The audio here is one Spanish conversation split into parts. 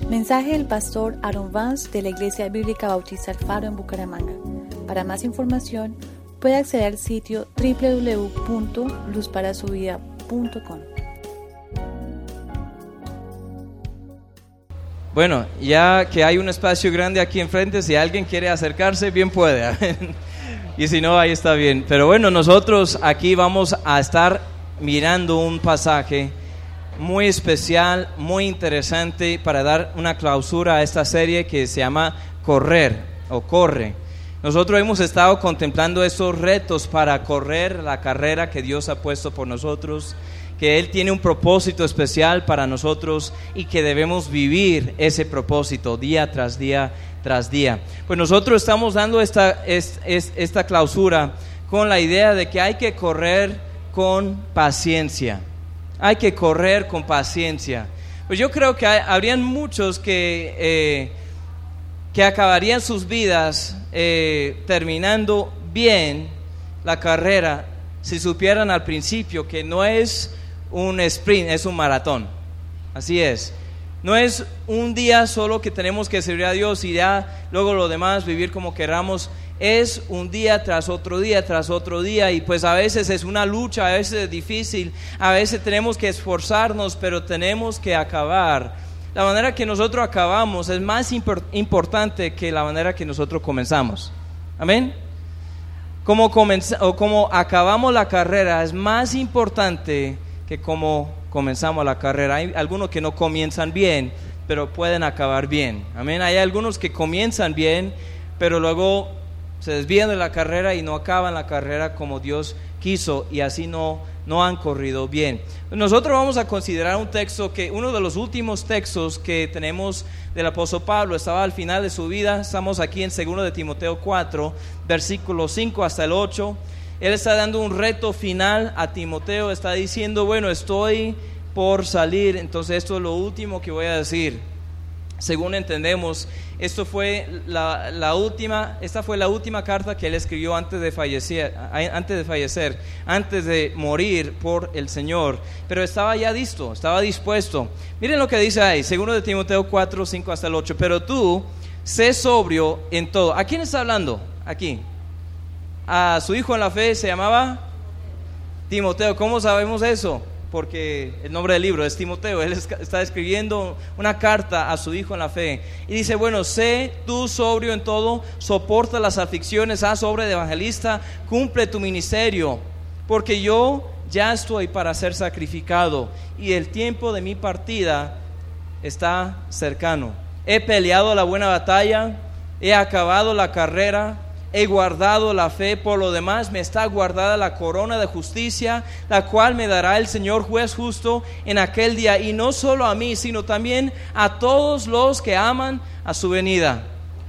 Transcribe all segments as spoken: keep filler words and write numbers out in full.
Mensaje del pastor Aaron Vance de la Iglesia Bíblica Bautista El Faro en Bucaramanga. Para más información, puede acceder al sitio doble u doble u doble u punto luz para su vida punto com. Bueno, ya que hay un espacio grande aquí enfrente, si alguien quiere acercarse, bien puede. Y si no, ahí está bien. Pero bueno, nosotros aquí vamos a estar mirando un pasaje muy especial, muy interesante para dar una clausura a esta serie que se llama Correr o Corre. Nosotros hemos estado contemplando estos retos para correr la carrera que Dios ha puesto por nosotros, que Él tiene un propósito especial para nosotros y que debemos vivir ese propósito día tras día tras día. Pues nosotros estamos dando esta, esta clausura con la idea de que hay que correr con paciencia. Hay que correr con paciencia. Pues yo creo que hay, habrían muchos que, eh, que acabarían sus vidas eh, terminando bien la carrera si supieran al principio que no es un sprint, es un maratón. Así es. No es un día solo que tenemos que servir a Dios y ya luego lo demás vivir como queramos. Es un día tras otro día tras otro día, y pues a veces es una lucha, a veces es difícil, a veces tenemos que esforzarnos, pero tenemos que acabar. La manera que nosotros acabamos es más import- importante que la manera que nosotros comenzamos. Amén. Como, comenz- o como acabamos la carrera es más importante que como comenzamos la carrera. Hay algunos que no comienzan bien, pero pueden acabar bien. Amén. Hay algunos que comienzan bien, pero luego se desvían de la carrera y no acaban la carrera como Dios quiso, y así no, no han corrido bien. Nosotros vamos a considerar un texto que, uno de los últimos textos que tenemos del apóstol Pablo, estaba al final de su vida. Estamos aquí en segundo de Timoteo cuatro, versículos cinco hasta el ocho. Él está dando un reto final a Timoteo, está diciendo, bueno, estoy por salir, entonces esto es lo último que voy a decir. Según entendemos, esto fue la, la última, esta fue la última carta que él escribió antes de fallecer, antes de fallecer, antes de morir por el Señor. Pero estaba ya listo, estaba dispuesto. Miren lo que dice ahí, segundo de Timoteo cuatro, cinco hasta el ocho. Pero tú, sé sobrio en todo. ¿A quién está hablando aquí? A su hijo en la fe se llamaba Timoteo. ¿Cómo sabemos eso? Porque el nombre del libro es Timoteo. Él está escribiendo una carta a su hijo en la fe y dice, bueno, sé tú sobrio en todo, soporta las aflicciones, haz obra de evangelista, cumple tu ministerio, porque yo ya estoy para ser sacrificado y el tiempo de mi partida está cercano. He peleado la buena batalla, he acabado la carrera, he guardado la fe. Por lo demás me está guardada la corona de justicia, la cual me dará el Señor juez justo en aquel día, y no solo a mí, sino también a todos los que aman a su venida.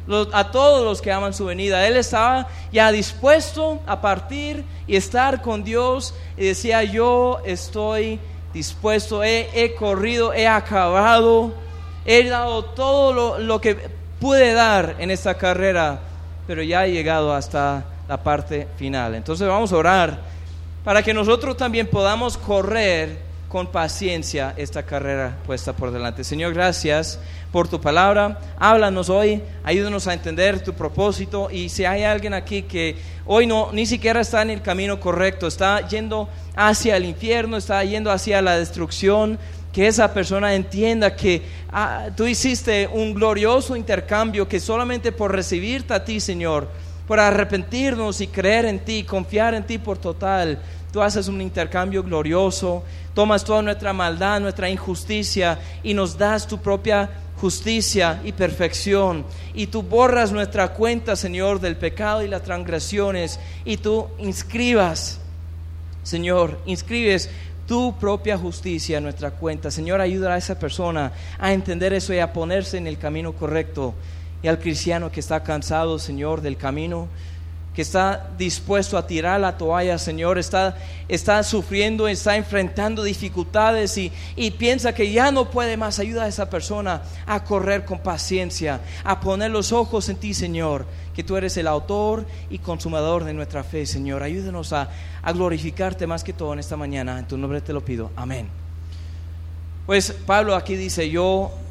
A todos los que aman su venida. Él estaba ya dispuesto a partir y estar con Dios, y decía, yo estoy dispuesto, he, he corrido, he acabado, he dado todo lo, lo que pude dar en esta carrera, pero ya he llegado hasta la parte final. Entonces vamos a orar para que nosotros también podamos correr con paciencia esta carrera puesta por delante. Señor, gracias por tu palabra. Háblanos hoy, ayúdanos a entender tu propósito, y si hay alguien aquí que hoy no, ni siquiera está en el camino correcto, está yendo hacia el infierno, está yendo hacia la destrucción, que esa persona entienda que ah, tú hiciste un glorioso intercambio, que solamente por recibirte a ti, Señor, por arrepentirnos y creer en ti, confiar en ti por total, tú haces un intercambio glorioso, tomas toda nuestra maldad, nuestra injusticia, y nos das tu propia justicia y perfección, y tú borras nuestra cuenta, Señor, del pecado y las transgresiones, y tú inscribas, Señor, inscribes tu propia justicia en nuestra cuenta. Señor, ayuda a esa persona a entender eso y a ponerse en el camino correcto. Y al cristiano que está cansado, Señor, del camino, que está dispuesto a tirar la toalla, Señor, está, está sufriendo, está enfrentando dificultades y, y piensa que ya no puede más, ayuda a esa persona a correr con paciencia, a poner los ojos en ti, Señor, que tú eres el autor y consumador de nuestra fe, Señor. Ayúdanos a, a glorificarte más que todo en esta mañana. En tu nombre te lo pido, amén. Pues Pablo aquí dice, yo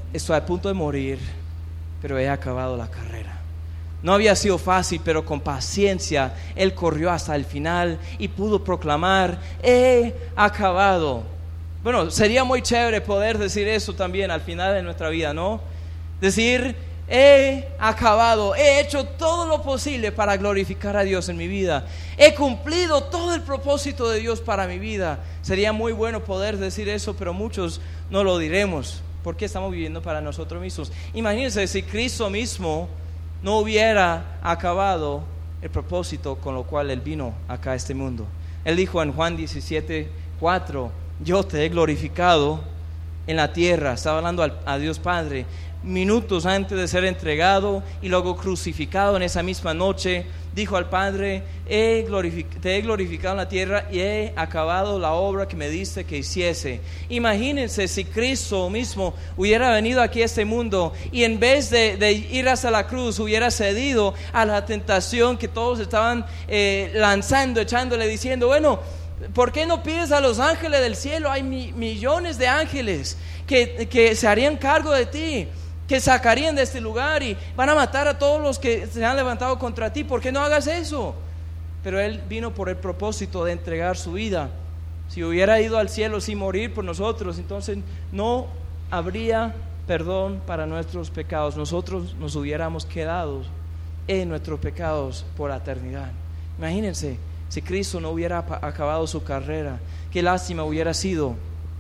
estoy a punto de morir, pero he acabado la carrera. No había sido fácil, pero con paciencia él corrió hasta el final y pudo proclamar: he acabado. Bueno, sería muy chévere poder decir eso también al final de nuestra vida, ¿no? Decir: he acabado, he hecho todo lo posible para glorificar a Dios en mi vida, he cumplido todo el propósito de Dios para mi vida. Sería muy bueno poder decir eso, pero muchos no lo diremos porque estamos viviendo para nosotros mismos. Imagínense si Cristo mismo no hubiera acabado el propósito con lo cual Él vino acá a este mundo. Él dijo en Juan diecisiete cuatro: yo te he glorificado en la tierra. Estaba hablando al, a Dios Padre minutos antes de ser entregado y luego crucificado. En esa misma noche dijo al Padre: he glorific- te he glorificado en la tierra y he acabado la obra que me diste que hiciese. Imagínense si Cristo mismo hubiera venido aquí a este mundo y en vez de, de ir hasta la cruz hubiera cedido a la tentación que todos estaban eh, lanzando, echándole, diciendo: bueno, ¿por qué no pides a los ángeles del cielo? Hay mi, millones de ángeles que, que se harían cargo de ti, que sacarían de este lugar y van a matar a todos los que se han levantado contra ti. ¿Por qué no hagas eso? Pero Él vino por el propósito de entregar su vida. Si hubiera ido al cielo sin morir por nosotros, entonces no habría perdón para nuestros pecados. Nosotros nos hubiéramos quedado en nuestros pecados por la eternidad. Imagínense si Cristo no hubiera acabado su carrera, qué lástima hubiera sido.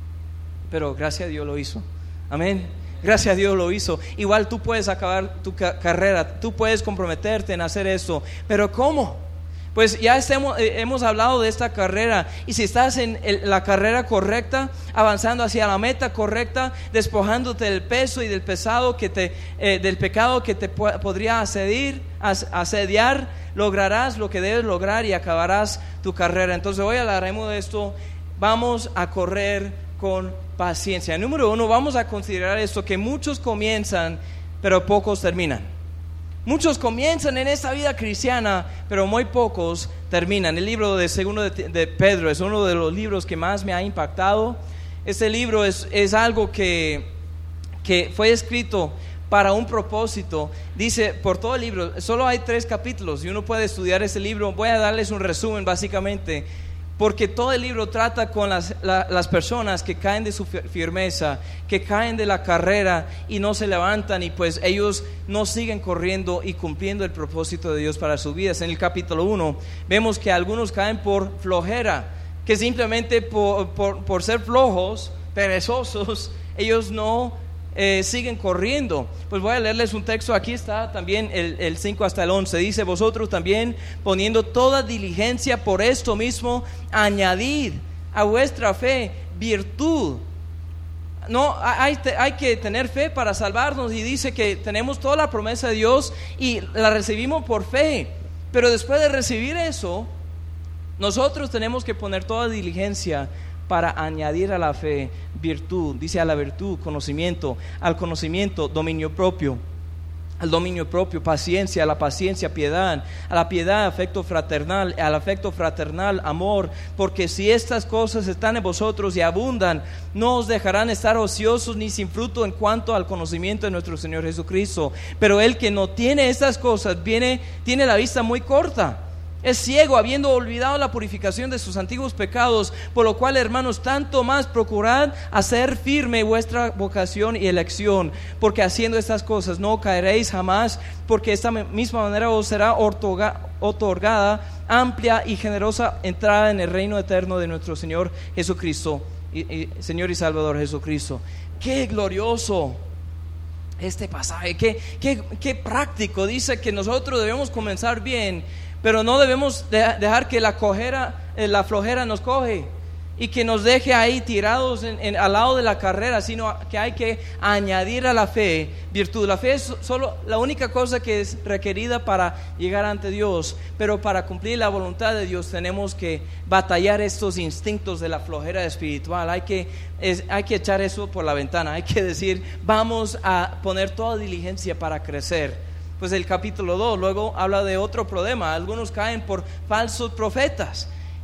Pero gracias a Dios lo hizo. Amén. Gracias a Dios lo hizo. Igual tú puedes acabar tu ca- carrera, tú puedes comprometerte en hacer esto. Pero ¿cómo? Pues ya estemos, eh, hemos hablado de esta carrera. Y si estás en el, la carrera correcta, avanzando hacia la meta correcta, despojándote del peso y del pesado que te, eh, del pecado que te po- podría asedir, as- asediar, lograrás lo que debes lograr y acabarás tu carrera. Entonces hoy hablaremos de esto. Vamos a correr con paciencia. Número uno, vamos a considerar esto: que muchos comienzan, pero pocos terminan. Muchos comienzan en esta vida cristiana, pero muy pocos terminan. El libro de Segundo de, de Pedro es uno de los libros que más me ha impactado. Este libro es, es algo que, que fue escrito para un propósito. Dice, por todo el libro, solo hay tres capítulos y uno puede estudiar ese libro. Voy a darles un resumen básicamente, porque todo el libro trata con las, la, las personas que caen de su firmeza, que caen de la carrera y no se levantan, y pues ellos no siguen corriendo y cumpliendo el propósito de Dios para sus vidas. En el capítulo uno vemos que algunos caen por flojera, que simplemente por, por, por ser flojos, perezosos, ellos no Eh, siguen corriendo. Pues voy a leerles un texto. Aquí está también el, el cinco hasta el once. Dice: vosotros también, poniendo toda diligencia, por esto mismo añadid a vuestra fe virtud. No, hay, hay que tener fe para salvarnos, y dice que tenemos toda la promesa de Dios y la recibimos por fe. Pero después de recibir eso, nosotros tenemos que poner toda diligencia para añadir a la fe virtud. Dice: a la virtud, conocimiento; al conocimiento, dominio propio; al dominio propio, paciencia; a la paciencia, piedad; a la piedad, afecto fraternal; al afecto fraternal, amor. Porque si estas cosas están en vosotros y abundan, no os dejarán estar ociosos ni sin fruto en cuanto al conocimiento de nuestro Señor Jesucristo. Pero el que no tiene estas cosas viene, tiene la vista muy corta, es ciego, habiendo olvidado la purificación de sus antiguos pecados. Por lo cual, hermanos, tanto más procurad hacer firme vuestra vocación y elección, porque haciendo estas cosas no caeréis jamás, porque de esta misma manera os será otorga, otorgada amplia y generosa entrada en el reino eterno de nuestro Señor Jesucristo, y, y, Señor y Salvador Jesucristo. ¡Qué glorioso este pasaje! ¡Qué, qué, qué práctico! Dice que nosotros debemos comenzar bien, pero no debemos dejar que la, cojera, la flojera nos coge y que nos deje ahí tirados en, en, al lado de la carrera, sino que hay que añadir a la fe virtud. La fe es solo la única cosa que es requerida para llegar ante Dios, pero para cumplir la voluntad de Dios tenemos que batallar estos instintos de la flojera espiritual. Hay que, es, hay que echar eso por la ventana. Hay que decir: vamos a poner toda diligencia para crecer. Pues el capítulo dos luego habla de otro problema. Algunos caen por falsos profetas.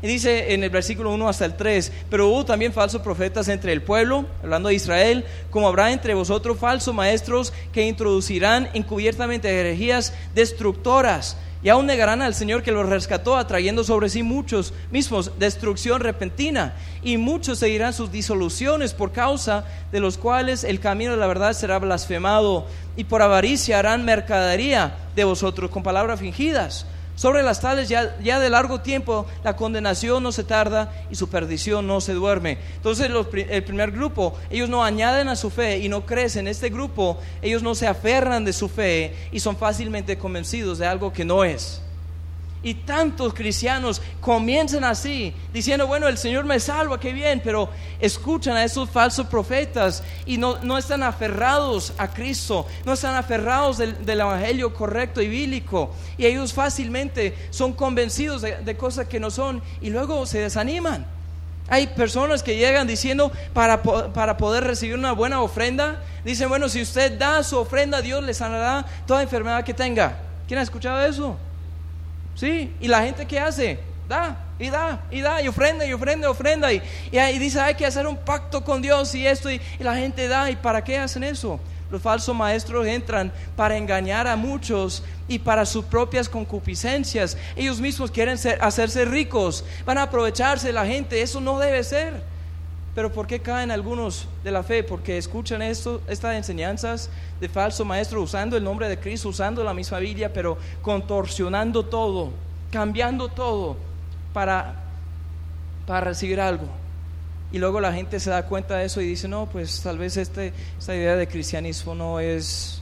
Y dice en el versículo uno hasta el tres, pero hubo también falsos profetas entre el pueblo, hablando de Israel, como habrá entre vosotros falsos maestros que introducirán encubiertamente herejías destructoras, y aún negarán al Señor que los rescató, atrayendo sobre sí muchos mismos destrucción repentina, y muchos seguirán sus disoluciones, por causa de los cuales el camino de la verdad será blasfemado, y por avaricia harán mercadería de vosotros con palabras fingidas. Sobre las tales ya, ya de largo tiempo la condenación no se tarda y su perdición no se duerme. Entonces los, el primer grupo, ellos no añaden a su fe y no crecen. Este grupo, ellos no se aferran de su fe y son fácilmente convencidos de algo que no es. Y tantos cristianos comienzan así, diciendo, bueno, el Señor me salva, qué bien, pero escuchan a esos falsos profetas y no, no están aferrados a Cristo, no están aferrados del, del evangelio correcto y bíblico, y ellos fácilmente son convencidos de, de cosas que no son, y luego se desaniman. Hay personas que llegan diciendo, para, para poder recibir una buena ofrenda, dicen, bueno, si usted da su ofrenda, Dios le sanará toda enfermedad que tenga. ¿Quién ha escuchado eso? Sí, y la gente ¿qué hace? Da, y da, y da, y ofrenda, y ofrenda, y ofrenda, y, y, y dice, hay que hacer un pacto con Dios y esto, y, y la gente da. ¿Y para qué hacen eso? Los falsos maestros entran para engañar a muchos y para sus propias concupiscencias. Ellos mismos quieren ser, hacerse ricos, van a aprovecharse de la gente. Eso no debe ser. Pero ¿por qué caen algunos de la fe? Porque escuchan esto, estas enseñanzas de falso maestro, usando el nombre de Cristo, usando la misma Biblia, pero contorsionando todo, cambiando todo para, para recibir algo. Y luego la gente se da cuenta de eso y dice, no, pues tal vez este, esta idea de cristianismo no es,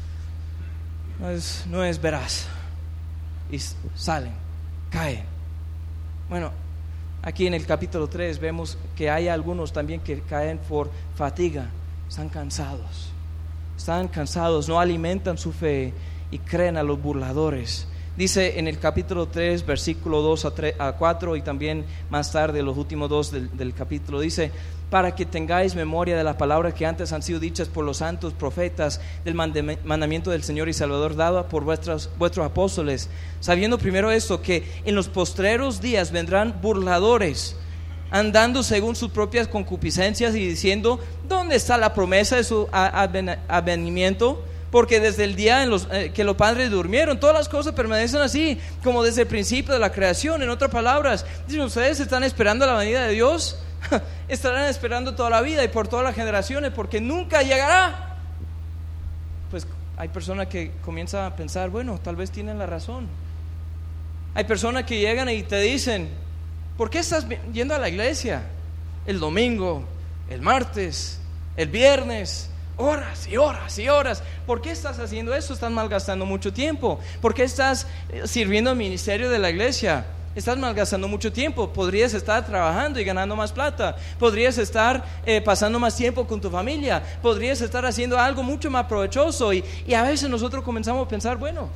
no es, no es veraz. Y salen, caen. Bueno, aquí en el capítulo tres vemos que hay algunos también que caen por fatiga, están cansados, están cansados, no alimentan su fe y creen a los burladores. Dice en el capítulo tres, versículo dos a cuatro, y también más tarde los últimos dos del, del capítulo, dice, para que tengáis memoria de las palabras que antes han sido dichas por los santos profetas, del mandamiento del Señor y Salvador dado por vuestros, vuestros apóstoles, sabiendo primero esto, que en los postreros días vendrán burladores, andando según sus propias concupiscencias y diciendo, ¿dónde está la promesa de su advenimiento? Porque desde el día en los, eh, que los padres durmieron, todas las cosas permanecen así, como desde el principio de la creación. En otras palabras, dicen, ¿ustedes están esperando la venida de Dios? Estarán esperando toda la vida y por todas las generaciones, porque nunca llegará. Pues hay personas que comienzan a pensar, bueno, tal vez tienen la razón. Hay personas que llegan y te dicen, ¿por qué estás yendo a la iglesia el domingo, el martes, el viernes? Horas y horas y horas. ¿Por qué estás haciendo eso? Estás malgastando mucho tiempo. ¿Por qué estás sirviendo al ministerio de la iglesia? Estás malgastando mucho tiempo. Podrías estar trabajando y ganando más plata. Podrías estar eh, pasando más tiempo con tu familia. Podrías estar haciendo algo mucho más provechoso. Y, y a veces nosotros comenzamos a pensar, bueno,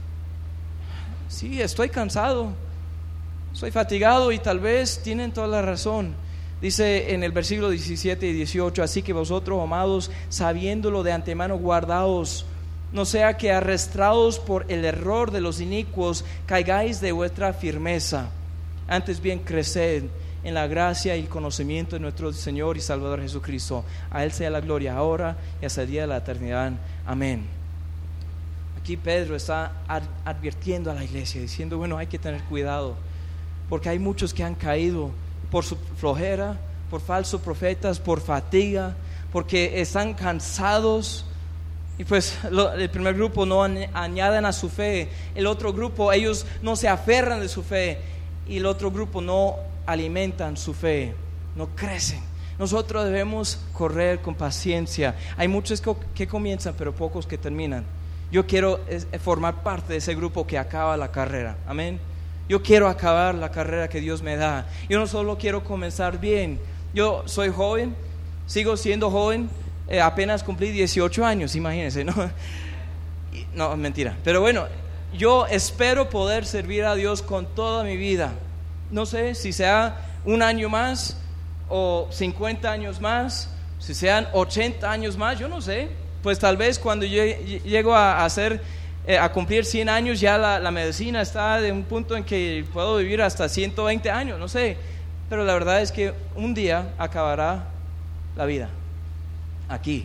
sí, estoy cansado, estoy fatigado, y tal vez tienen toda la razón. Dice en el versículo diecisiete y dieciocho, así que vosotros, amados, sabiéndolo de antemano, guardaos, no sea que arrastrados por el error de los inicuos caigáis de vuestra firmeza. Antes bien creced en la gracia y el conocimiento de nuestro Señor y Salvador Jesucristo. A Él sea la gloria ahora y hasta el día de la eternidad. Amén. Aquí Pedro está advirtiendo a la iglesia, diciendo, bueno, hay que tener cuidado, porque hay muchos que han caído por su flojera, por falsos profetas, por fatiga, porque están cansados. Y pues lo, el primer grupo no añaden a su fe, el otro grupo ellos no se aferran de su fe, y el otro grupo no alimentan su fe, no crecen. Nosotros debemos correr con paciencia. Hay muchos que comienzan pero pocos que terminan. Yo quiero formar parte de ese grupo que acaba la carrera, amén. Yo quiero acabar la carrera que Dios me da. Yo no solo quiero comenzar bien. Yo soy joven, sigo siendo joven, eh, apenas cumplí dieciocho años, imagínense, ¿no? No, mentira. Pero bueno, yo espero poder servir a Dios con toda mi vida. No sé si sea un año más o cincuenta años más, si sean ochenta años más, yo no sé. Pues tal vez cuando yo llego a, a ser eh, a cumplir cien años ya la, la medicina está de un punto en que puedo vivir hasta ciento veinte años, no sé. Pero la verdad es que un día acabará la vida aquí.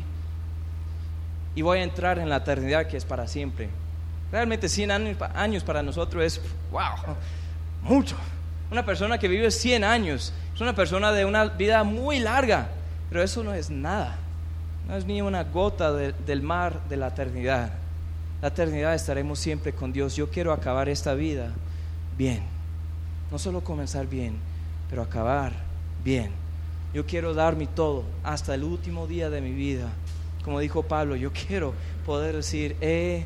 Y voy a entrar en la eternidad, que es para siempre. Realmente cien años, años para nosotros es, wow, mucho. Una persona que vive cien años es una persona de una vida muy larga. Pero eso no es nada. No es ni una gota de, del mar de la eternidad. La eternidad estaremos siempre con Dios. Yo quiero acabar esta vida bien. No solo comenzar bien, pero acabar bien. Yo quiero dar mi todo hasta el último día de mi vida. Como dijo Pablo, yo quiero poder decir, he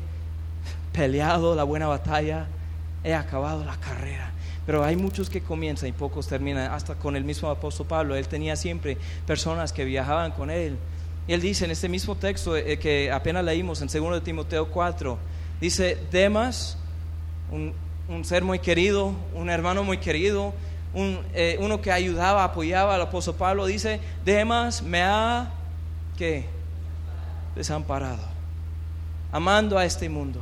peleado la buena batalla, he acabado la carrera. Pero hay muchos que comienzan y pocos terminan. Hasta con el mismo apóstol Pablo, él tenía siempre personas que viajaban con él. Y él dice en este mismo texto eh, que apenas leímos en segundo de Timoteo cuatro, dice, Demas, un, un ser muy querido, un hermano muy querido, un, eh, uno que ayudaba, apoyaba al apóstol Pablo, dice, Demas me ha, ¿qué? desamparado, amando a este mundo,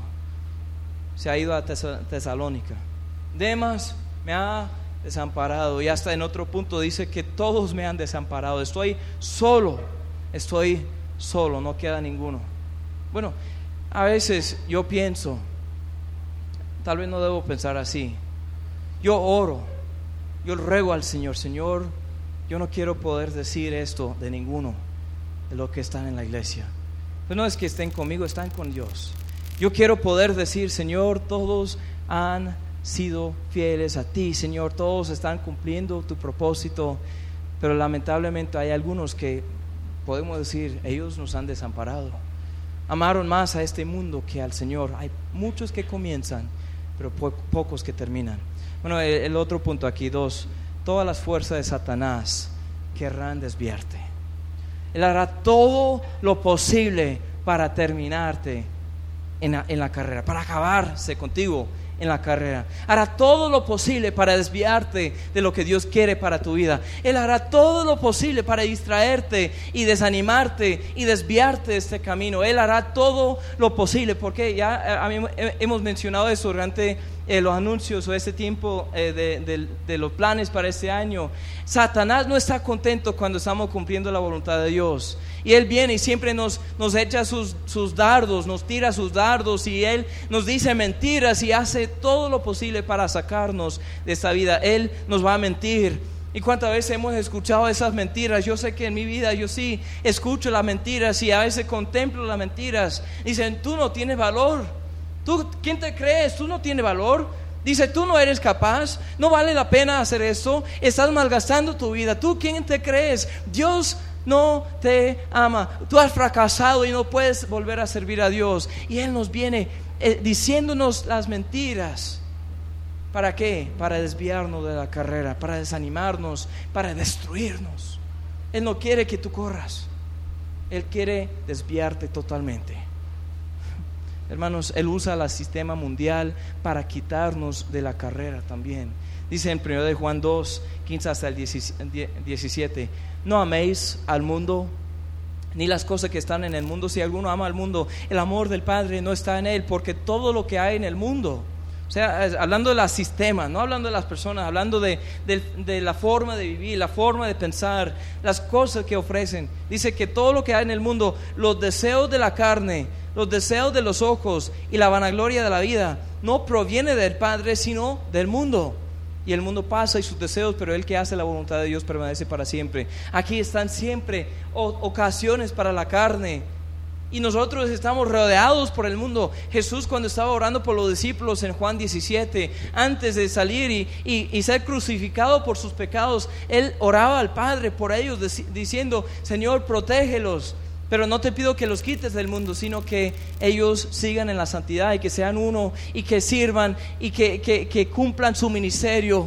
se ha ido a Tes- Tesalónica. Demas me ha desamparado, y hasta en otro punto dice que todos me han desamparado, estoy solo, estoy solo, no queda ninguno. Bueno, a veces yo pienso, tal vez no debo pensar así, yo oro, yo ruego al Señor, Señor, yo no quiero poder decir esto de ninguno de los que están en la iglesia. Pero no es que estén conmigo, están con Dios. Yo quiero poder decir, Señor, todos han sido fieles a ti, Señor, todos están cumpliendo tu propósito, pero lamentablemente hay algunos que podemos decir, ellos nos han desamparado, amaron más a este mundo que al Señor. Hay muchos que comienzan, pero po- pocos que terminan. Bueno, el, el otro punto aquí, dos, todas las fuerzas de Satanás querrán desviarte. Él hará todo lo posible para terminarte en la, en la carrera, para acabarse contigo en la carrera. Hará todo lo posible para desviarte de lo que Dios quiere para tu vida. Él hará todo lo posible para distraerte y desanimarte y desviarte de este camino. Él hará todo lo posible, porque ya a mí, hemos mencionado eso durante eh, los anuncios o este tiempo eh, de, de, de los planes para este año. Satanás no está contento cuando estamos cumpliendo la voluntad de Dios, y él viene y siempre nos, nos echa sus, sus dardos, nos tira sus dardos, y él nos dice mentiras y hace todo lo posible para sacarnos de esta vida. Él nos va a mentir. ¿Y cuántas veces hemos escuchado esas mentiras? Yo sé que en mi vida yo sí escucho las mentiras y a veces contemplo las mentiras. Dicen, tú no tienes valor. ¿Tú, quién te crees? Tú no tienes valor. Dice, tú no eres capaz, no vale la pena hacer esto, estás malgastando tu vida. ¿Tú quién te crees? Dios no te ama, tú has fracasado y no puedes volver a servir a Dios. Y Él nos viene eh, diciéndonos las mentiras. ¿Para qué? Para desviarnos de la carrera, para desanimarnos, para destruirnos. Él no quiere que tú corras, Él quiere desviarte totalmente. Hermanos, Él usa el sistema mundial para quitarnos de la carrera también. Dice en primera de Juan dos, quince hasta el diecisiete, no améis al mundo ni las cosas que están en el mundo. Si alguno ama al mundo, el amor del Padre no está en él, porque todo lo que hay en el mundo, o sea, hablando de los sistemas, no hablando de las personas, hablando de, de, de la forma de vivir, la forma de pensar, las cosas que ofrecen. Dice que todo lo que hay en el mundo, los deseos de la carne, los deseos de los ojos y la vanagloria de la vida, no proviene del Padre, sino del mundo. Y el mundo pasa y sus deseos, pero el que hace la voluntad de Dios permanece para siempre. Aquí están siempre ocasiones para la carne, y nosotros estamos rodeados por el mundo. Jesús, cuando estaba orando por los discípulos en Juan diecisiete, antes de salir y, y, y ser crucificado por sus pecados, Él oraba al Padre por ellos, diciendo, Señor, protégelos, pero no te pido que los quites del mundo, sino que ellos sigan en la santidad y que sean uno y que sirvan y que, que, que cumplan su ministerio.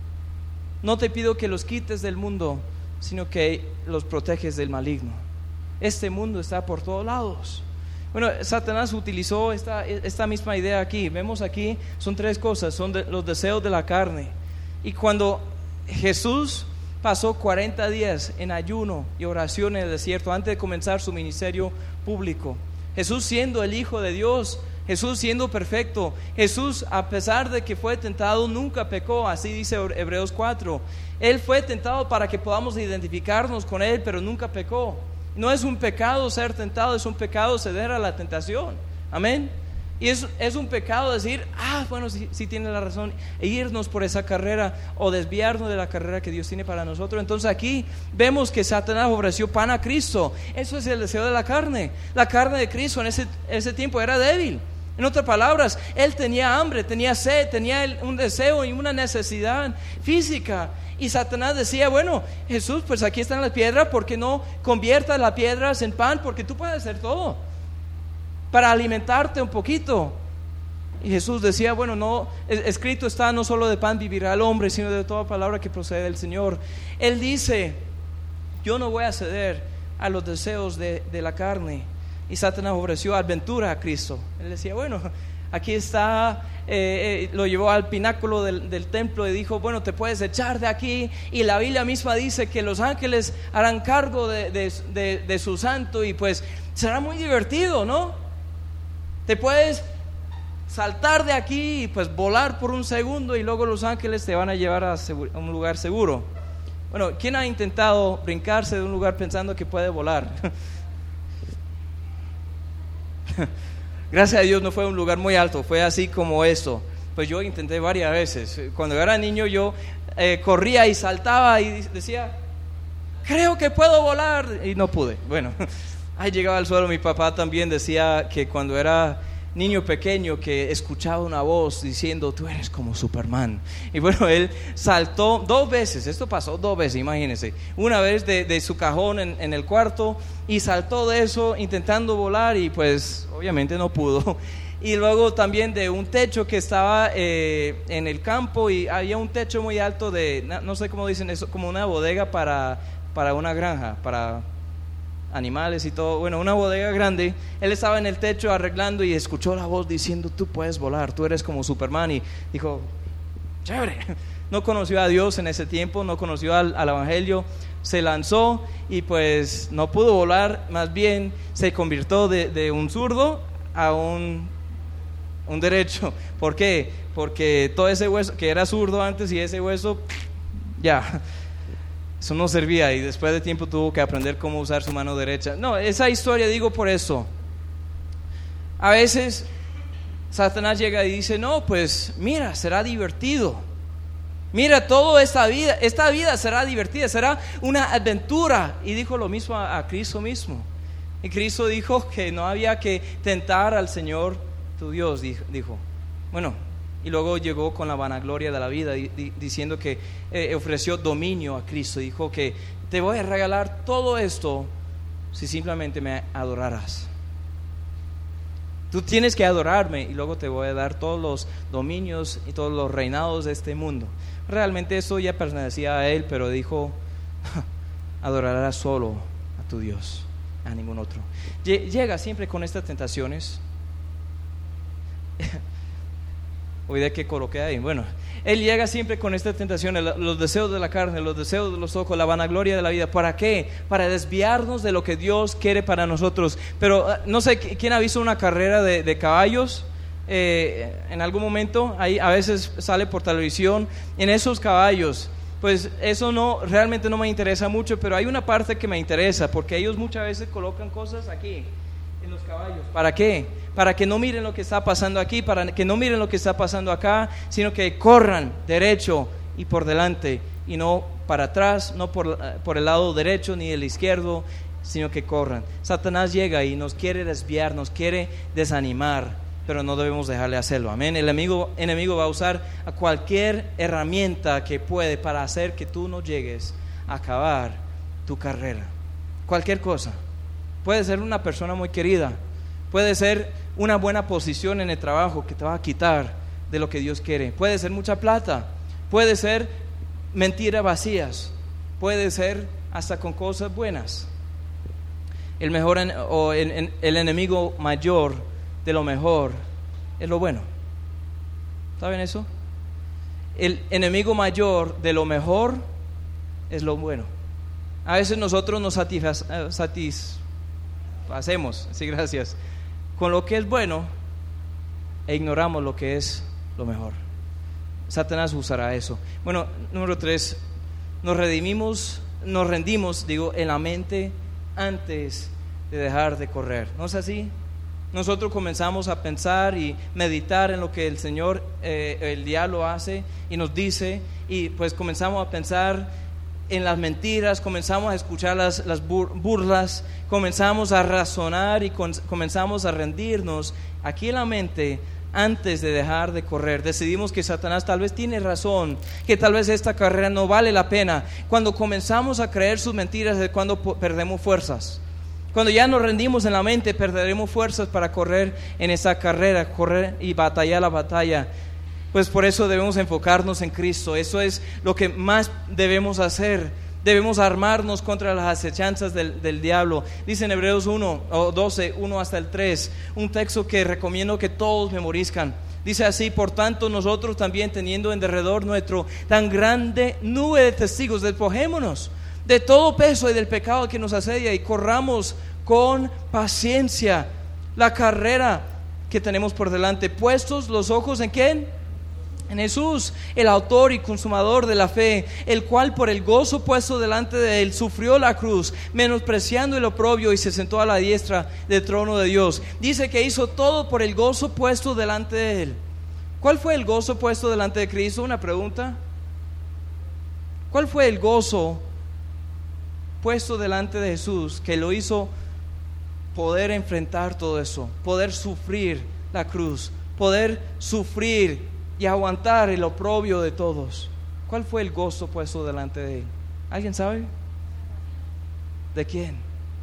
No te pido que los quites del mundo, sino que los proteges del maligno. Este mundo está por todos lados. Bueno, Satanás utilizó esta, esta misma idea aquí. Vemos aquí, son tres cosas, son de, los deseos de la carne. Y cuando Jesús pasó cuarenta días en ayuno y oración en el desierto antes de comenzar su ministerio público, Jesús, siendo el Hijo de Dios, Jesús siendo perfecto, Jesús a pesar de que fue tentado nunca pecó, así dice Hebreos cuatro. Él fue tentado para que podamos identificarnos con Él, pero nunca pecó. No es un pecado ser tentado, es un pecado ceder a la tentación. Amén. Y es, es un pecado decir, ah, bueno, sí, sí tiene la razón, e irnos por esa carrera o desviarnos de la carrera que Dios tiene para nosotros. Entonces aquí vemos que Satanás ofreció pan a Cristo. Eso es el deseo de la carne. La carne de Cristo en ese, ese tiempo era débil. En otras palabras, Él tenía hambre, tenía sed, tenía un deseo y una necesidad física. Y Satanás decía, bueno, Jesús, pues aquí están las piedras, ¿por qué no conviertas las piedras en pan? Porque tú puedes hacer todo para alimentarte un poquito. Y Jesús decía, bueno, no, escrito está, no solo de pan vivirá el hombre, sino de toda palabra que procede del Señor. Él dice, yo no voy a ceder a los deseos de, de la carne. Y Satanás ofreció aventura a Cristo. Él decía, bueno, aquí está, eh, eh, lo llevó al pináculo del, del templo y dijo, bueno, te puedes echar de aquí. Y la Biblia misma dice que los ángeles harán cargo de, de, de, de su santo, y pues será muy divertido, ¿no? Te puedes saltar de aquí y pues volar por un segundo, y luego los ángeles te van a llevar a, seguro, a un lugar seguro. Bueno, ¿quién ha intentado brincarse de un lugar pensando que puede volar? Gracias a Dios no fue un lugar muy alto, fue así como esto. Pues yo intenté varias veces. Cuando era niño yo eh, corría y saltaba y decía, creo que puedo volar, y no pude. Bueno, ahí llegaba al suelo. Mi papá también decía que cuando era niño pequeño que escuchaba una voz diciendo, tú eres como Superman. Y bueno, él saltó dos veces, esto pasó dos veces, imagínense. Una vez de, de su cajón en, en el cuarto, y saltó de eso intentando volar, y pues obviamente no pudo. Y luego también de un techo que estaba eh, en el campo, y había un techo muy alto de, no sé cómo dicen eso, como una bodega para, para una granja, para animales y todo, bueno, una bodega grande. Él estaba en el techo arreglando y escuchó la voz diciendo, tú puedes volar, tú eres como Superman. Y dijo, chévere. No conoció a Dios en ese tiempo, no conoció al, al Evangelio, se lanzó y pues no pudo volar, más bien se convirtió de, de un zurdo a un, un derecho. ¿Por qué? Porque todo ese hueso, que era zurdo antes, y ese hueso, ya, eso no servía, y después de tiempo tuvo que aprender cómo usar su mano derecha. No, esa historia digo por eso. A veces Satanás llega y dice, no, pues mira, será divertido. Mira, toda esta vida, esta vida será divertida, será una aventura. Y dijo lo mismo a, a Cristo mismo. Y Cristo dijo que no había que tentar al Señor tu Dios, dijo. dijo. Bueno, y luego llegó con la vanagloria de la vida, di, di, diciendo que eh, ofreció dominio a Cristo. Dijo que te voy a regalar todo esto si simplemente me adorarás. Tú tienes que adorarme y luego te voy a dar todos los dominios y todos los reinados de este mundo. Realmente eso ya pertenecía a él, pero dijo, adorarás solo a tu Dios, a ningún otro. Llega siempre con estas tentaciones. Oye, ¿qué coloqué ahí? Bueno, él llega siempre con estas tentaciones, los deseos de la carne, los deseos de los ojos, la vanagloria de la vida. ¿Para qué? Para desviarnos de lo que Dios quiere para nosotros. Pero no sé, ¿quién ha visto una carrera de, de caballos? Eh, en algún momento, ahí a veces sale por televisión, en esos caballos. Pues eso no, realmente no me interesa mucho, pero hay una parte que me interesa, porque ellos muchas veces colocan cosas aquí en los caballos. ¿Para qué? Para que no miren lo que está pasando aquí, para que no miren lo que está pasando acá, sino que corran derecho y por delante, y no para atrás, no por, por el lado derecho ni el izquierdo, sino que corran. Satanás llega y nos quiere desviar, nos quiere desanimar, pero no debemos dejarle hacerlo. Amén. El enemigo, enemigo va a usar a cualquier herramienta que puede para hacer que tú no llegues a acabar tu carrera. Cualquier cosa. Puede ser una persona muy querida, puede ser una buena posición en el trabajo que te va a quitar de lo que Dios quiere, puede ser mucha plata, puede ser mentiras vacías, puede ser hasta con cosas buenas. El mejor en, o en, en, el enemigo mayor de lo mejor es lo bueno. ¿Saben eso? El enemigo mayor de lo mejor es lo bueno. A veces nosotros nos satisfacemos, sí, gracias, con lo que es bueno, e ignoramos lo que es lo mejor. Satanás usará eso. Bueno, número tres, nos redimimos, nos rendimos, digo, en la mente antes de dejar de correr. ¿No es así? Nosotros comenzamos a pensar y meditar en lo que el Señor, eh, el diablo hace y nos dice, y pues comenzamos a pensar en las mentiras, comenzamos a escuchar las, las burlas, comenzamos a razonar y con, comenzamos a rendirnos aquí en la mente antes de dejar de correr. Decidimos que Satanás tal vez tiene razón, que tal vez esta carrera no vale la pena. Cuando comenzamos a creer sus mentiras es cuando perdemos fuerzas. Cuando ya nos rendimos en la mente, perderemos fuerzas para correr en esa carrera, correr y batallar la batalla. Pues por eso debemos enfocarnos en Cristo. Eso es lo que más debemos hacer. Debemos armarnos contra las acechanzas del, del diablo. Dice en Hebreos uno, o doce, uno hasta el tres, un texto que recomiendo que todos memorizcan. Dice así: por tanto nosotros también, teniendo en derredor nuestro tan grande nube de testigos, despojémonos de todo peso y del pecado que nos asedia, y corramos con paciencia la carrera que tenemos por delante, puestos los ojos ¿en quién? En Jesús, el autor y consumador de la fe, el cual por el gozo puesto delante de él sufrió la cruz, menospreciando el oprobio, y se sentó a la diestra del trono de Dios. Dice que hizo todo por el gozo puesto delante de él. ¿Cuál fue el gozo puesto delante de Cristo? Una pregunta. ¿Cuál fue el gozo puesto delante de Jesús que lo hizo poder enfrentar todo eso, poder sufrir la cruz, poder sufrir y aguantar el oprobio de todos? ¿Cuál fue el gozo puesto delante de él? ¿Alguien sabe? ¿De quién?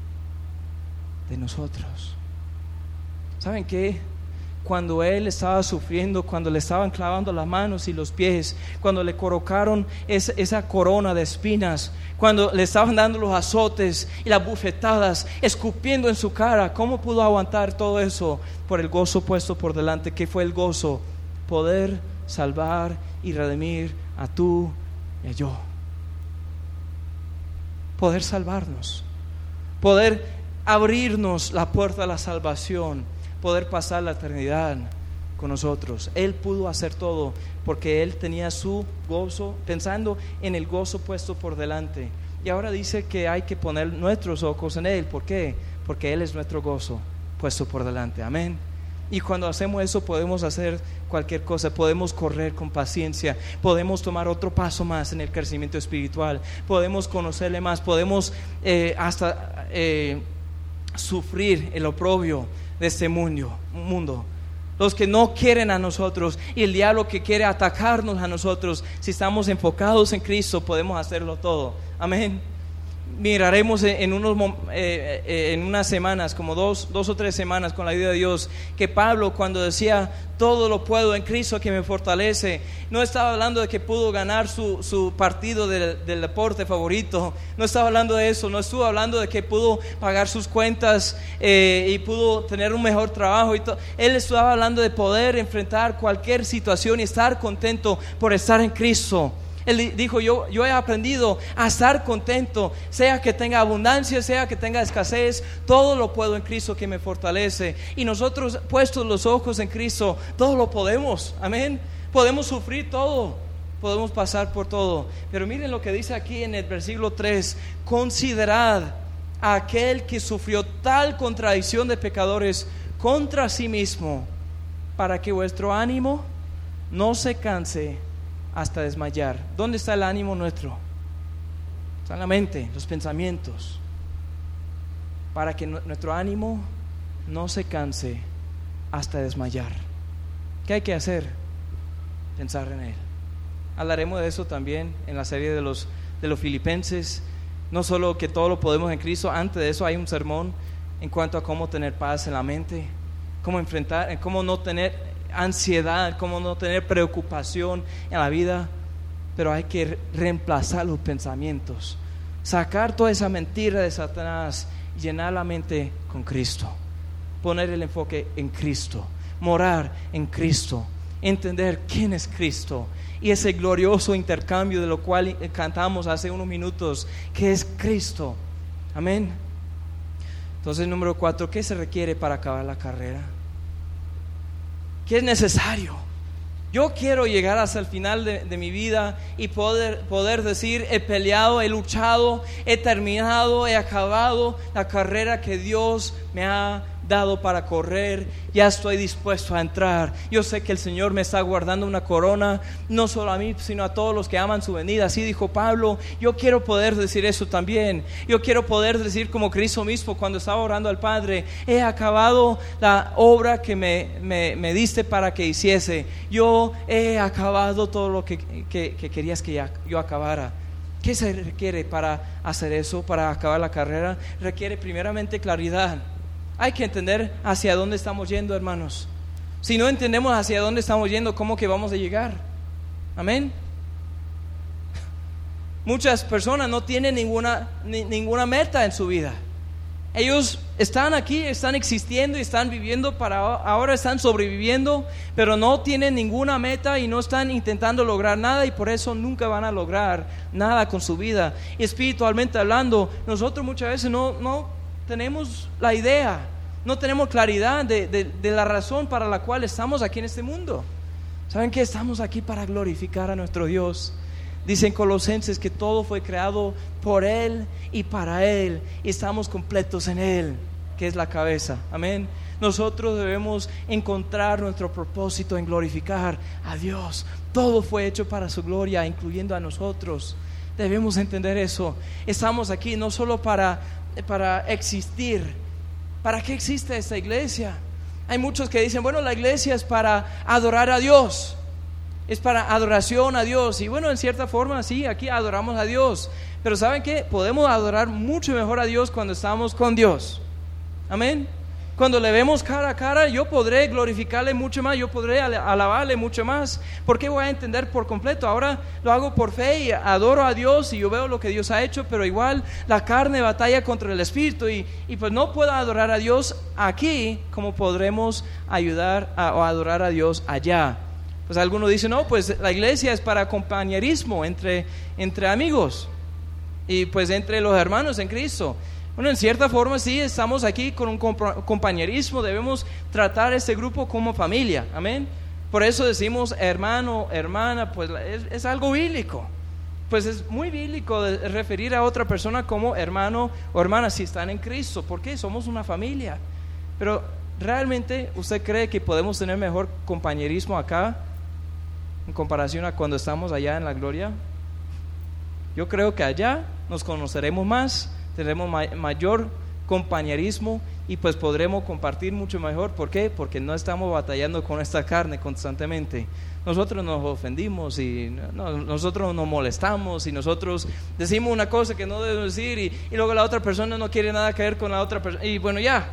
De nosotros. ¿Saben qué? Cuando él estaba sufriendo, cuando le estaban clavando las manos y los pies, cuando le colocaron esa, esa corona de espinas, cuando le estaban dando los azotes y las bufetadas, escupiendo en su cara, ¿cómo pudo aguantar todo eso? Por el gozo puesto por delante. ¿Qué fue el gozo? Poder salvar y redimir a tú y a yo. Poder salvarnos, poder abrirnos la puerta a la salvación, poder pasar la eternidad con nosotros. Él pudo hacer todo porque Él tenía su gozo, pensando en el gozo puesto por delante. Y ahora dice que hay que poner nuestros ojos en Él. ¿Por qué? Porque Él es nuestro gozo puesto por delante. Amén. Y cuando hacemos eso podemos hacer cualquier cosa, podemos correr con paciencia, podemos tomar otro paso más en el crecimiento espiritual, podemos conocerle más, podemos eh, hasta eh, sufrir el oprobio de este mundo, mundo. Los que no quieren a nosotros y el diablo que quiere atacarnos a nosotros, si estamos enfocados en Cristo podemos hacerlo todo. Amén. Miraremos en, unos, eh, eh, en unas semanas, como dos, dos o tres semanas con la ayuda de Dios, que Pablo, cuando decía todo lo puedo en Cristo que me fortalece, no estaba hablando de que pudo ganar su, su partido del, del deporte favorito, no estaba hablando de eso, no estuvo hablando de que pudo pagar sus cuentas eh, y pudo tener un mejor trabajo y todo. Él estaba hablando de poder enfrentar cualquier situación y estar contento por estar en Cristo. Él dijo: yo, yo he aprendido a estar contento, sea que tenga abundancia, sea que tenga escasez, todo lo puedo en Cristo que me fortalece. Y nosotros, puestos los ojos en Cristo, todo lo podemos. Amén. Podemos sufrir todo, podemos pasar por todo. Pero miren lo que dice aquí en el versículo tres: considerad a aquel que sufrió tal contradicción de pecadores contra sí mismo, para que vuestro ánimo no se canse hasta desmayar. ¿Dónde está el ánimo nuestro? Está en la mente, los pensamientos. Para que nuestro ánimo no se canse hasta desmayar. ¿Qué hay que hacer? Pensar en Él. Hablaremos de eso también en la serie de los, de los Filipenses. No solo que todo lo podemos en Cristo, antes de eso hay un sermón en cuanto a cómo tener paz en la mente, cómo enfrentar, cómo no tener ansiedad, cómo no tener preocupación en la vida. Pero hay que reemplazar los pensamientos, sacar toda esa mentira de Satanás, llenar la mente con Cristo, poner el enfoque en Cristo, morar en Cristo, entender quién es Cristo y ese glorioso intercambio de lo cual cantamos hace unos minutos, que es Cristo. Amén. Entonces, número cuatro, ¿qué se requiere para acabar la carrera? que es necesario. Yo quiero llegar hasta el final de, de mi vida y poder, poder decir, he peleado, he luchado, he terminado, he acabado la carrera que Dios me ha dado para correr. Ya estoy dispuesto a entrar. Yo sé que el Señor me está guardando una corona, no solo a mí, sino a todos los que aman su venida. Así dijo Pablo. Yo quiero poder decir eso también. Yo quiero poder decir como Cristo mismo cuando estaba orando al Padre, he acabado la obra que me, me, me diste para que hiciese. Yo he acabado todo lo que, que, que querías que yo acabara. ¿Qué se requiere para hacer eso, para acabar la carrera? Requiere primeramente claridad. Hay que entender hacia dónde estamos yendo, hermanos. Si no entendemos hacia dónde estamos yendo, ¿cómo que vamos a llegar? Amén. Muchas personas no tienen ninguna, ni, ninguna meta en su vida. Ellos están aquí, están existiendo y están viviendo para ahora, están sobreviviendo, pero no tienen ninguna meta y no están intentando lograr nada, y por eso nunca van a lograr nada con su vida. Espiritualmente hablando, nosotros muchas veces no, no tenemos la idea, no tenemos claridad de, de, de la razón para la cual estamos aquí en este mundo. ¿Saben qué? Estamos aquí para glorificar a nuestro Dios. Dicen Colosenses que todo fue creado por Él y para Él, y estamos completos en Él, que es la cabeza. Amén. Nosotros debemos encontrar nuestro propósito en glorificar a Dios. Todo fue hecho para su gloria, incluyendo a nosotros. Debemos entender eso. Estamos aquí no solo para, para existir. ¿Para qué existe esta iglesia? Hay muchos que dicen, bueno, la iglesia es para adorar a Dios, es para adoración a Dios. Y bueno, en cierta forma sí, aquí adoramos a Dios, pero ¿saben qué? Podemos adorar mucho mejor a Dios cuando estamos con Dios. Amén. Cuando le vemos cara a cara, yo podré glorificarle mucho más, yo podré alabarle mucho más, porque voy a entender por completo. Ahora lo hago por fe y adoro a Dios y yo veo lo que Dios ha hecho, pero igual la carne batalla contra el espíritu, y, y pues no puedo adorar a Dios aquí como podremos ayudar a, o adorar a Dios allá. Pues algunos dicen, no, pues la iglesia es para compañerismo entre, entre amigos y pues entre los hermanos en Cristo. Bueno, en cierta forma sí, estamos aquí con un compañerismo, debemos tratar a este grupo como familia, amén. Por eso decimos hermano, hermana, pues es, es algo bíblico. Pues es muy bíblico de referir a otra persona como hermano o hermana si están en Cristo, porque somos una familia. Pero ¿realmente usted cree que podemos tener mejor compañerismo acá en comparación a cuando estamos allá en la gloria? Yo creo que allá nos conoceremos más, tendremos ma- mayor compañerismo y pues podremos compartir mucho mejor. ¿Por qué? Porque no estamos batallando con esta carne constantemente. Nosotros nos ofendimos y no, nosotros nos molestamos y nosotros decimos una cosa que no debemos decir, y, y luego la otra persona no quiere nada que ver con la otra persona y bueno, ya.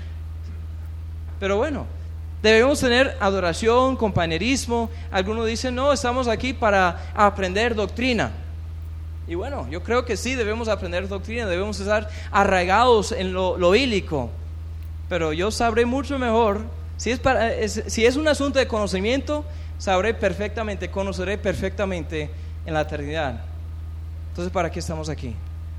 Pero bueno, debemos tener adoración, compañerismo. Algunos dicen, no, estamos aquí para aprender doctrina. Y bueno, yo creo que sí, debemos aprender doctrina, debemos estar arraigados en lo, lo bíblico. Pero yo sabré mucho mejor, si es, para, es, si es un asunto de conocimiento, sabré perfectamente, conoceré perfectamente en la eternidad. Entonces, ¿para qué estamos aquí?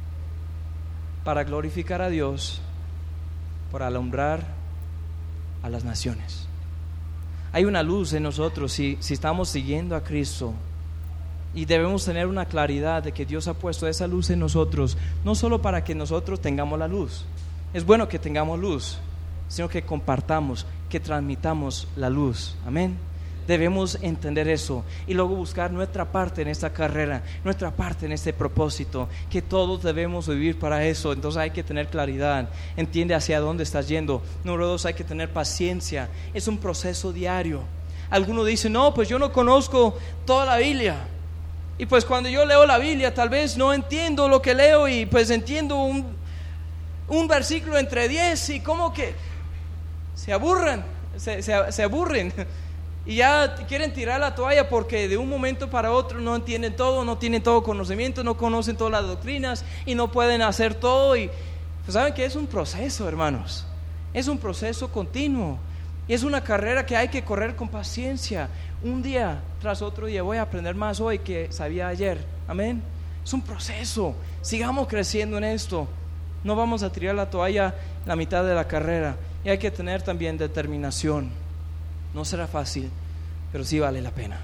Para glorificar a Dios, para alumbrar a las naciones. Hay una luz en nosotros si, si estamos siguiendo a Cristo. Y debemos tener una claridad de que Dios ha puesto esa luz en nosotros, no solo para que nosotros tengamos la luz. Es bueno que tengamos luz, sino que compartamos, que transmitamos la luz. Amén. Debemos entender eso y luego buscar nuestra parte en esta carrera, nuestra parte en este propósito, que todos debemos vivir para eso. Entonces hay que tener claridad, entiende hacia dónde estás yendo. Número dos, hay que tener paciencia. Es un proceso diario. Algunos dicen, no, pues yo no conozco toda la Biblia. Y pues cuando yo leo la Biblia tal vez no entiendo lo que leo, y pues entiendo un, un versículo entre diez y como que se aburren, se, se, se aburren y ya quieren tirar la toalla porque de un momento para otro no entienden todo, no tienen todo conocimiento, no conocen todas las doctrinas y no pueden hacer todo. Y pues saben que es un proceso, hermanos, es un proceso continuo y es una carrera que hay que correr con paciencia. Un día tras otro día voy a aprender más hoy que sabía ayer. Amén. Es un proceso. Sigamos creciendo en esto. No vamos a tirar la toalla en la mitad de la carrera. Y hay que tener también determinación. No será fácil, pero sí vale la pena.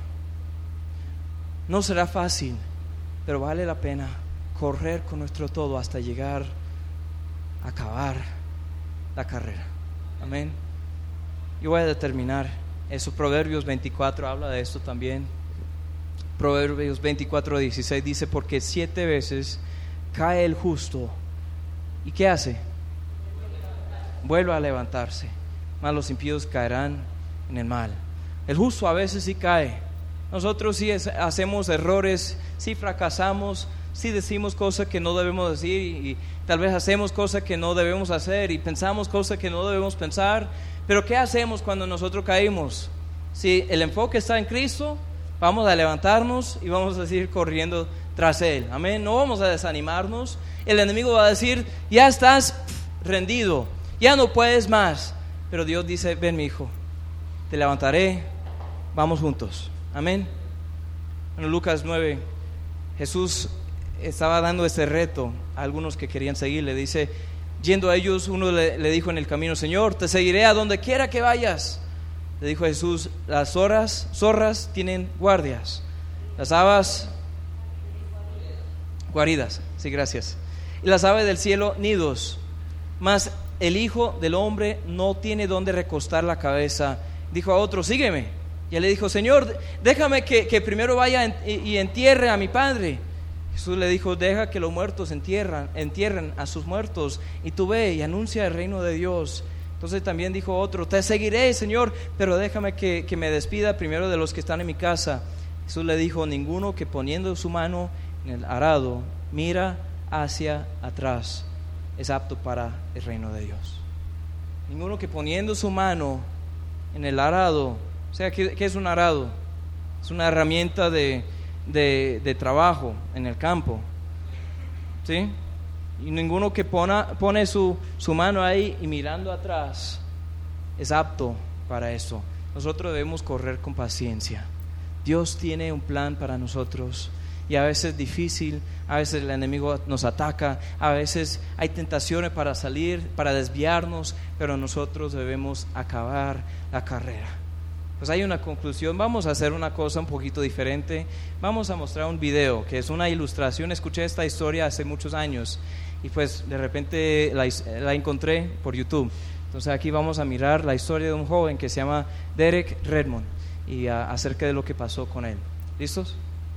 No será fácil, pero vale la pena correr con nuestro todo hasta llegar a acabar la carrera. Amén. Yo voy a determinar eso. Proverbios veinticuatro habla de esto también. Proverbios veinticuatro dieciséis dice: porque siete veces cae el justo, ¿y qué hace? Vuelve a levantarse, mas los impíos caerán en el mal. El justo a veces sí cae. Nosotros sí es, hacemos errores, sí fracasamos, sí decimos cosas que no debemos decir, y, y tal vez hacemos cosas que no debemos hacer, y pensamos cosas que no debemos pensar. Pero ¿qué hacemos cuando nosotros caímos? Si el enfoque está en Cristo, vamos a levantarnos y vamos a seguir corriendo tras Él. Amén. No vamos a desanimarnos. El enemigo va a decir: ya estás rendido, ya no puedes más. Pero Dios dice: ven, mi hijo, te levantaré, vamos juntos. Amén. En Lucas nueve, Jesús estaba dando este reto a algunos que querían seguirle. Dice: yendo a ellos, uno le, le dijo en el camino: Señor, te seguiré a donde quiera que vayas. Le dijo Jesús: las zorras, zorras tienen guardias, las habas guaridas, sí, gracias, y las aves del cielo nidos, mas el Hijo del Hombre no tiene donde recostar la cabeza. Dijo a otro: sígueme. Y él le dijo: Señor, déjame que, que primero vaya en, y, y entierre a mi padre. Jesús le dijo: deja que los muertos entierran, entierren a sus muertos, y tú ve y anuncia el reino de Dios. Entonces también dijo otro: te seguiré, Señor, pero déjame que, que me despida primero de los que están en mi casa. Jesús le dijo: ninguno que poniendo su mano en el arado mira hacia atrás es apto para el reino de Dios. Ninguno que poniendo su mano en el arado, o sea, ¿qué, qué es un arado? Es una herramienta de, de, de trabajo en el campo, ¿sí? Y ninguno que pone, pone su, su mano ahí y mirando atrás es apto para eso. Nosotros debemos correr con paciencia. Dios tiene un plan para nosotros, y a veces es difícil, a veces el enemigo nos ataca, a veces hay tentaciones para salir, para desviarnos, pero nosotros debemos acabar la carrera. Pues hay una conclusión. Vamos a hacer una cosa un poquito diferente. Vamos a mostrar un video que es una ilustración. Escuché esta historia hace muchos años y pues de repente la, la encontré por YouTube. Entonces aquí vamos a mirar la historia de un joven que se llama Derek Redmond y a, acerca de lo que pasó con él. ¿Listos?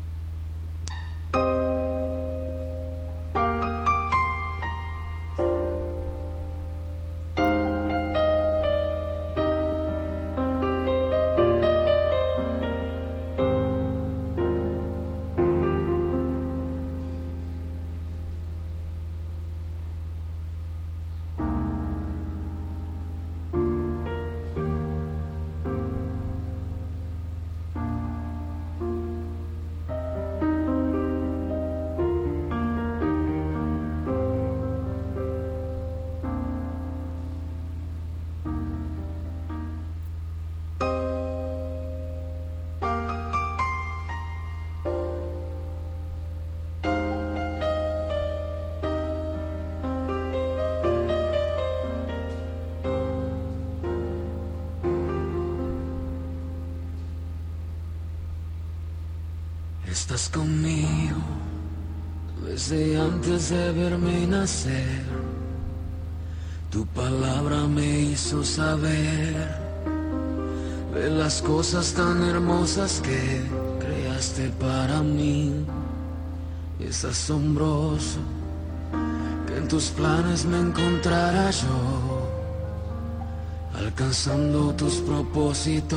Estás conmigo desde antes de verme nacer. Tu palabra me hizo saber de las cosas tan hermosas que creaste para mí. Es asombroso que en tus planes me encontrara yo, alcanzando tus propósitos.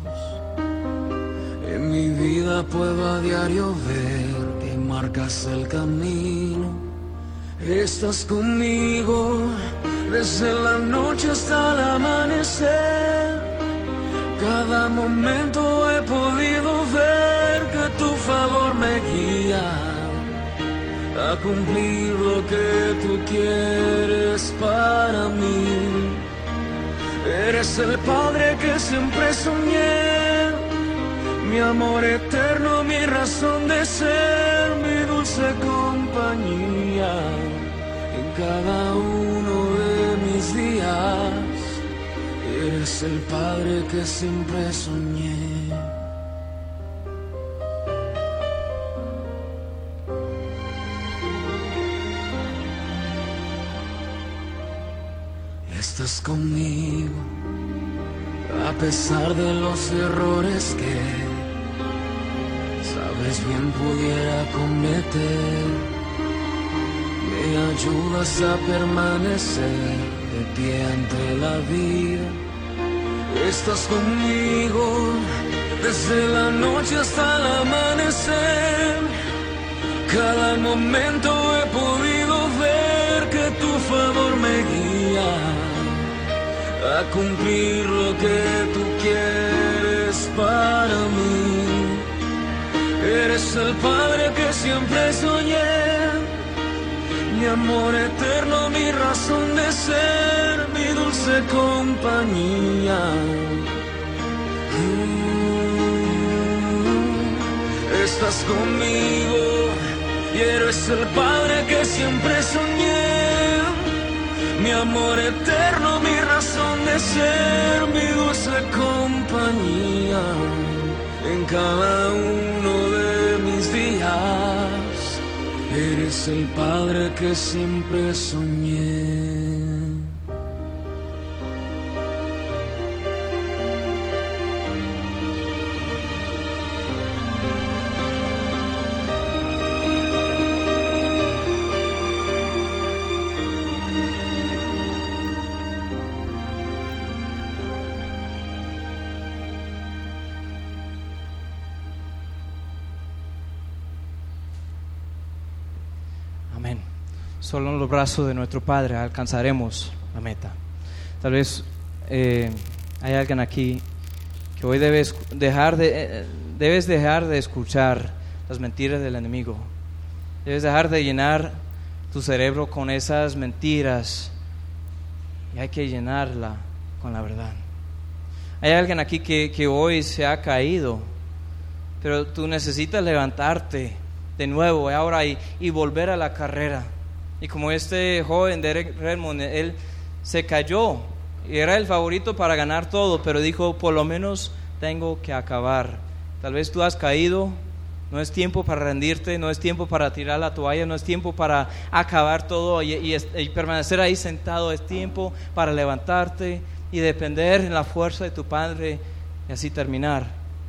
En mi vida puedo a diario ver que marcas el camino. Estás conmigo desde la noche hasta el amanecer. Cada momento he podido ver que tu favor me guía a cumplir lo que tú quieres para mí. Eres el Padre que siempre soñé, mi amor eterno, mi razón de ser, mi dulce compañía en cada uno de mis días. Eres el padre que siempre soñé. Estás conmigo a pesar de los errores que sabes bien pudiera cometer. Me ayudas a permanecer de pie ante la vida. Estás conmigo desde la noche hasta el amanecer. Cada momento he podido ver que tu favor me guía a cumplir lo que tú quieres para mí. Eres el padre que siempre soñé, mi amor eterno, mi razón de ser, mi dulce compañía. Mm, estás conmigo y eres el padre que siempre soñé, mi amor eterno, mi razón de ser, mi dulce compañía. En cada uno de mis días, eres el padre que siempre soñé. Solo en los brazos de nuestro Padre alcanzaremos la meta. Tal vez eh, hay alguien aquí que hoy debes dejar de, eh, debes dejar de escuchar las mentiras del enemigo. Debes dejar de llenar tu cerebro con esas mentiras y hay que llenarla con la verdad. Hay alguien aquí que, que hoy se ha caído, pero tú necesitas levantarte de nuevo ahora y, y volver a la carrera. Y como este joven Derek Redmond, él se cayó y era el favorito para ganar todo, pero dijo, por lo menos tengo que acabar. Tal vez tú has caído, no es tiempo para rendirte, no es tiempo para tirar la toalla, no es tiempo para acabar todo y, y, y permanecer ahí sentado, es tiempo para levantarte y depender en la fuerza de tu Padre y así terminar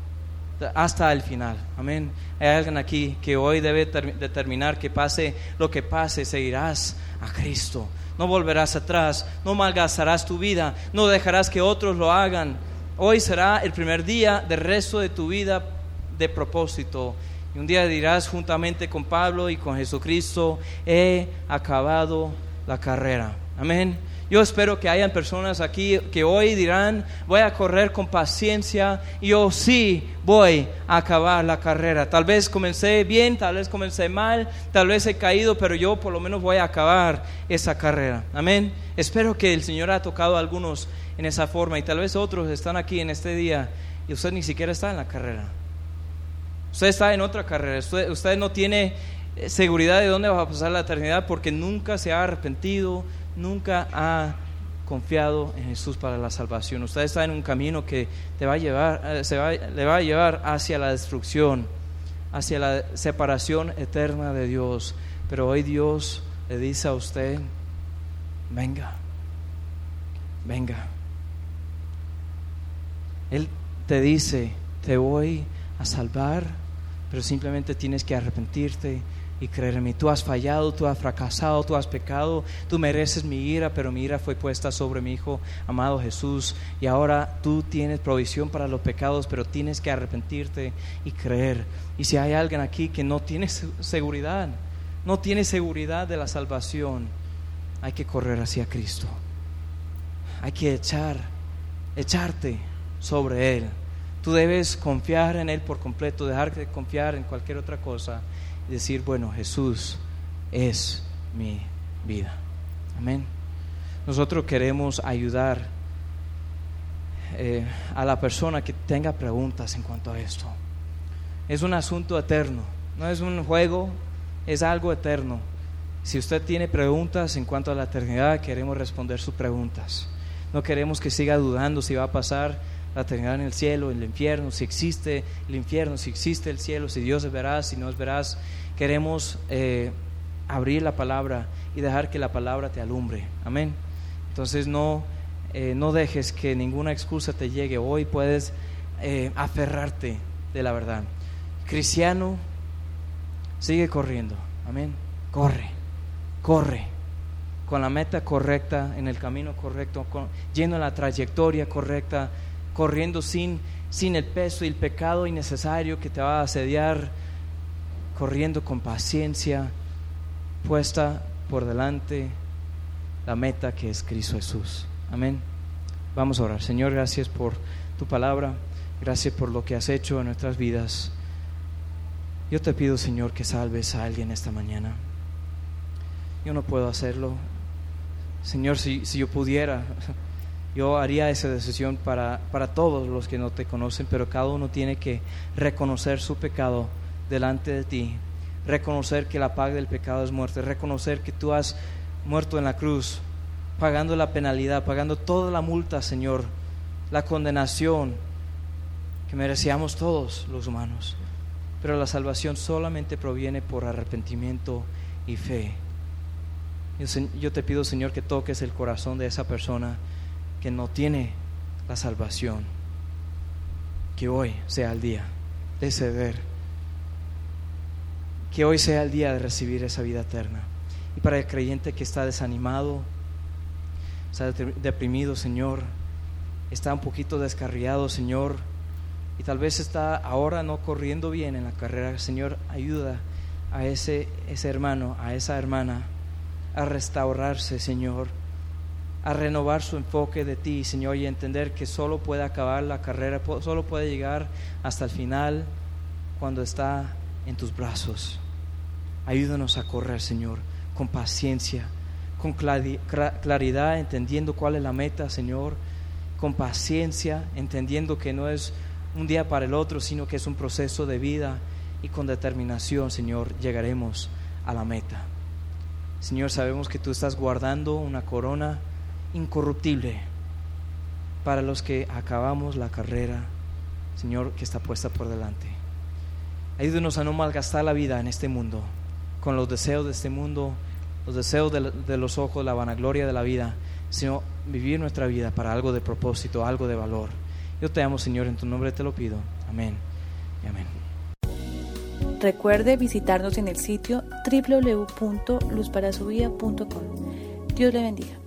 hasta el final. Amén. Hay alguien aquí que hoy debe ter- determinar que pase lo que pase, seguirás a Cristo. No volverás atrás, no malgastarás tu vida, no dejarás que otros lo hagan. Hoy será el primer día del resto de tu vida de propósito. Y un día dirás juntamente con Pablo y con Jesucristo, he acabado la carrera. Amén. Yo espero que hayan personas aquí que hoy dirán, voy a correr con paciencia, y yo sí voy a acabar la carrera. Tal vez comencé bien, tal vez comencé mal, tal vez he caído, pero yo por lo menos voy a acabar esa carrera. Amén. Espero que el Señor ha tocado a algunos en esa forma, y tal vez otros están aquí en este día y usted ni siquiera está en la carrera. Usted está en otra carrera, usted, usted no tiene seguridad de dónde va a pasar la eternidad porque nunca se ha arrepentido, nunca ha confiado en Jesús para la salvación. Usted está en un camino que te va a llevar, se va, le va a llevar hacia la destrucción, hacia la separación eterna de Dios. Pero hoy Dios le dice a usted, venga, venga. Él te dice, te voy a salvar, pero simplemente tienes que arrepentirte y creer en mí. Tú has fallado, tú has fracasado, tú has pecado, tú mereces mi ira, pero mi ira fue puesta sobre mi Hijo amado Jesús, y ahora tú tienes provisión para los pecados, pero tienes que arrepentirte y creer. Y si hay alguien aquí que no tiene seguridad, no tiene seguridad de la salvación, hay que correr hacia Cristo. Hay que echar, echarte sobre Él. Tú debes confiar en Él por completo, dejar de confiar en cualquier otra cosa y decir, bueno, Jesús es mi vida. Amén. Nosotros queremos ayudar eh, a la persona que tenga preguntas en cuanto a esto. Es un asunto eterno, no es un juego, es algo eterno. Si usted tiene preguntas en cuanto a la eternidad, queremos responder sus preguntas. No queremos que siga dudando si va a pasar la eternidad en el cielo, en el infierno, si existe el infierno, si existe el cielo, si Dios es veraz, si no es veraz. Queremos eh, abrir la palabra y dejar que la palabra te alumbre. Amén. Entonces no, eh, no dejes que ninguna excusa te llegue. Hoy puedes eh, aferrarte de la verdad. Cristiano, sigue corriendo. Amén. Corre, corre con la meta correcta, en el camino correcto, con, yendo en la trayectoria correcta, corriendo sin, sin el peso y el pecado innecesario que te va a asediar, corriendo con paciencia, puesta por delante la meta que es Cristo Jesús. Amén. Vamos a orar. Señor, gracias por tu palabra, gracias por lo que has hecho en nuestras vidas. Yo te pido, Señor, que salves a alguien esta mañana. Yo no puedo hacerlo. Señor, si, si yo pudiera, yo haría esa decisión para, para todos los que no te conocen, pero cada uno tiene que reconocer su pecado delante de ti, reconocer que la paga del pecado es muerte, reconocer que tú has muerto en la cruz, pagando la penalidad, pagando toda la multa, Señor, la condenación que merecíamos todos los humanos. Pero la salvación solamente proviene por arrepentimiento y fe. Yo te pido, Señor, que toques el corazón de esa persona que no tiene la salvación, que hoy sea el día de ceder, que hoy sea el día de recibir esa vida eterna. Y para el creyente que está desanimado, está deprimido, Señor, está un poquito descarriado, Señor, y tal vez está ahora no corriendo bien en la carrera, Señor, ayuda a ese, ese hermano, a esa hermana a restaurarse, Señor, a renovar su enfoque de ti, Señor, y entender que solo puede acabar la carrera, solo puede llegar hasta el final cuando está en tus brazos. Ayúdanos a correr, Señor, con paciencia, con claridad, entendiendo cuál es la meta, Señor, con paciencia, entendiendo que no es un día para el otro, sino que es un proceso de vida, y con determinación, Señor, llegaremos a la meta. Señor, sabemos que tú estás guardando una corona incorruptible para los que acabamos la carrera, Señor, que está puesta por delante. Ayúdanos a no malgastar la vida en este mundo, con los deseos de este mundo, los deseos de, de los ojos, la vanagloria de la vida, sino vivir nuestra vida para algo de propósito, algo de valor. Yo te amo, Señor, en tu nombre te lo pido. Amén y amén. Recuerde visitarnos en el sitio doble u doble u doble u punto luz para su vida punto com. Dios le bendiga.